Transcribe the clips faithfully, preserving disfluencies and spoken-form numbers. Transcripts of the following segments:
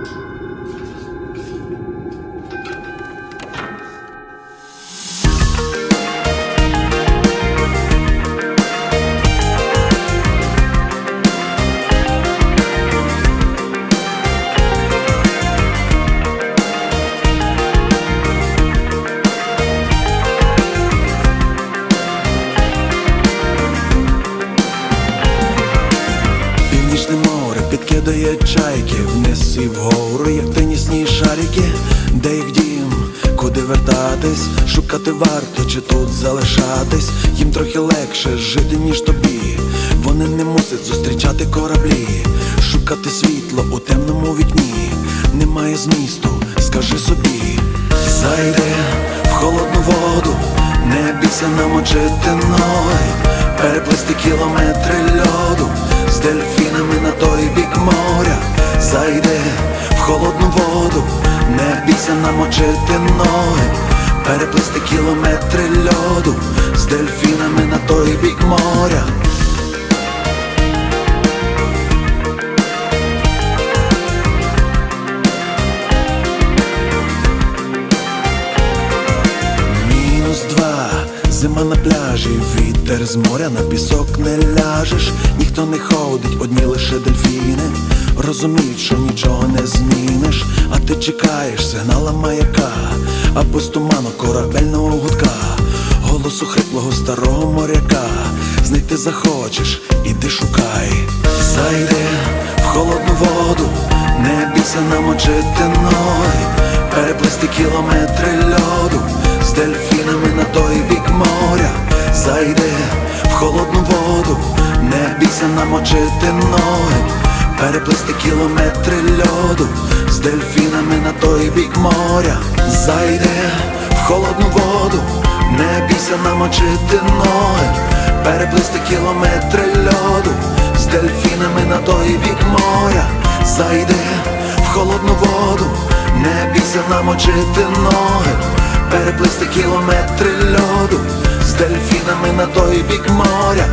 Підкидає чайки вниз і вгору, як тенісні шарики. Де їх дім, куди вертатись, шукати варто чи тут залишатись. Їм трохи легше жити, ніж тобі. Вони не мусять зустрічати кораблі, шукати світло у темному вікні. Немає змісту, скажи собі. Зайди в холодну воду, не бійся намочити ноги, переплисти кілометри льоду з дельфінами на той бік моря. Зайди в холодну воду, не бійся намочити ноги, переплисти кілометри льоду з дельфінами на той бік моря. Мінус два, зима на пляжі, вітер з моря, на пісок не ляжеш. Ніхто не ходить, одні лише дельфіни. Розуміють, що нічого не зміниш, а ти чекаєш сигнала маяка або з туману корабельного гудка, голосу хриплого старого моряка. Знайти захочеш, іди шукай. Зайди в холодну воду, не бійся намочити ноги, переплисти кілометри льоду з дельфінами на той бік моря. Зайди в холодну воду, не бійся намочити ноги, переплисти кілометри льоду з дельфінами на той бік моря. Зайди в холодну воду, не бійся намочити ноги, переплисти кілометри льоду з дельфінами на той бік моря. Зайди в холодну воду, не бійся намочити ноги, переплисти кілометри льоду з дельфінами на той бік моря.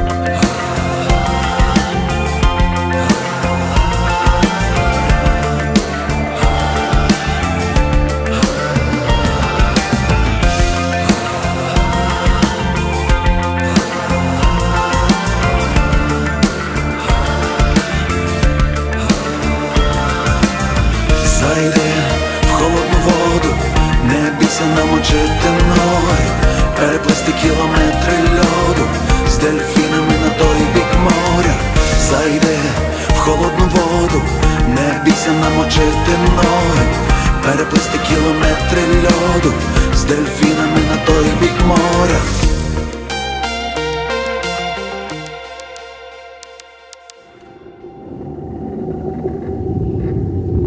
Зайди в холодну воду, не бійся намочити ноги, переплисти кілометри льоду з дельфінами на той бік моря. Зайди в холодну воду, не бійся намочити ноги, переплисти кілометри льоду з дельфінами на той бік моря.